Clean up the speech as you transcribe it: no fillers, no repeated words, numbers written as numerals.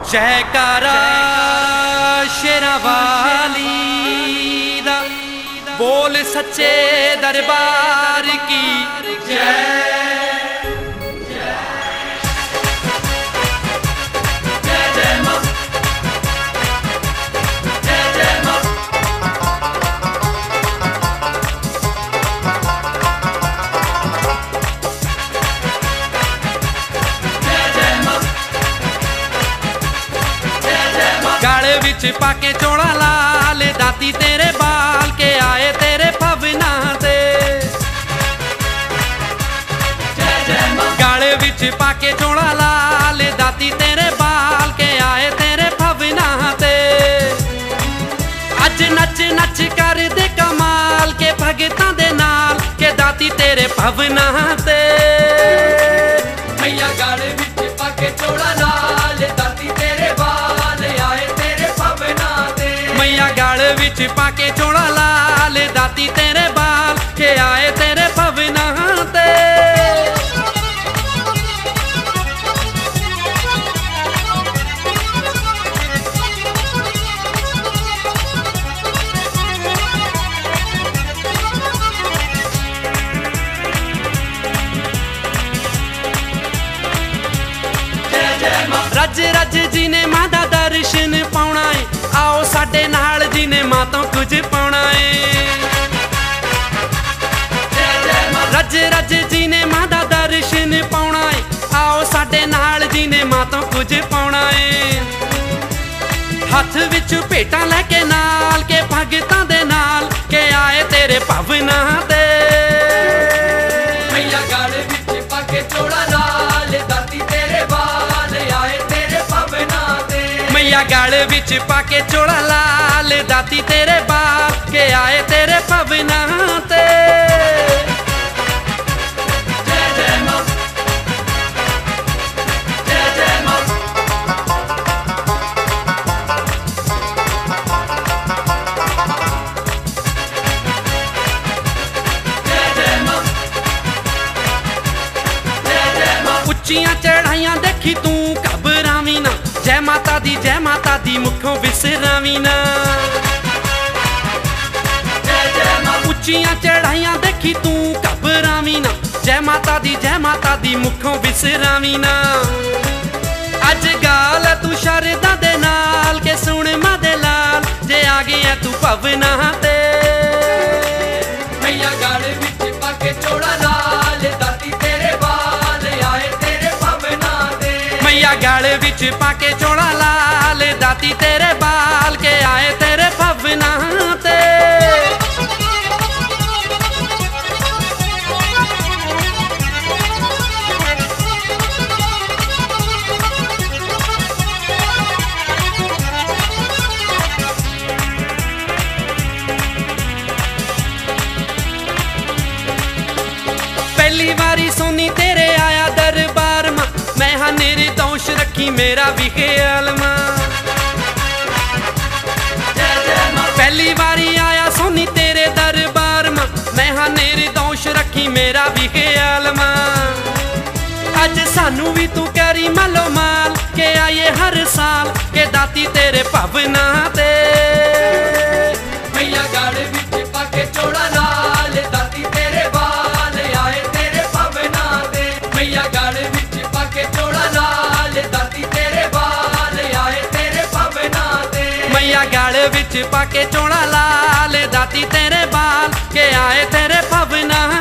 जयकारा शेरां वाली दा, बोल सच्चे दरबार की जय। गाले विच पाके चोला लाल, दाती तेरे बाल के आए तेरे भवना ते। गाले विच पाके चोला लाल, दाती तेरे बाल के आए तेरे भवना ते। अज नच नच कर दे कमाल के भगतां दे नाल के दाती तेरे भवना ते। मैया गाले विच पाके चोला लाल, दाती तेरे बाल आए तेरे भवना ते। मैया गाले विच पाके चोला लाल, दाती तेरे बाल के आए तेरे भवना ते। रज रज जी ने मां दा दर्शन पाउणा है, आओ साडे नाल जी ने मां तो कुछ पाउणा है। रज रज जी ने मां दा दर्शन पाउणा है, आओ साडे नाल जी ने मां तो कुछ पाउणा है। हथ विच भेटां लैके नाल के भगतां दे नाल के आए तेरे भवना ते। मैया गाले विच पाके चोला लाल, दाती तेरे बाल आए तेरे भवना ते। मैया गाले विच पाके चोला लाल, दाती तेरे बाल के आए तेरे भवना ते। जय जय मां, जय जय मां। जय जय मां, जय जय मां। उच्चियां चढ़ाइयां देखी तू घबरावी ना, जय माता दी मुखों विसरावी ना। जय जय मां। उच्चियां चढ़ाइयां देखी तू घबरावी ना, जय माता दी मुखों विसरावी ना। अज गाल तू शरदा दे नाल के सुन मां दे लाल, जे आ गया तू भवना ते। मैया गाले विच पाके चोला लाल, दाती तेरे बाल आए तेरे भवना ते। मैया गाले विच पाके चोला लाल, दाती तेरे बाल के आए तेरे भवना ते। पहली बारी सोनी तेरे आया दरबार मां, मैं हाँ निर्दोष रखी मेरा भी ख्याल मां। जय जय मां। पहली बारी आया सोनी तेरे दरबार मां, मैं हाँ निर्दोष रखी मेरा भी ख्याल मां। अज सानू भी तू करी मालो माल के आए हर साल के दाती तेरे भवना ते। मैया गाले विच पाके चोला लाल, दाती तेरे बाल आए तेरे भवना ते। मैया गाले विच पाके चोला लाल, दाती तेरे बाल आए तेरे भवना ते। मैया गाले विच पाके चोला लाल, दाती तेरे बाल के आए तेरे भवना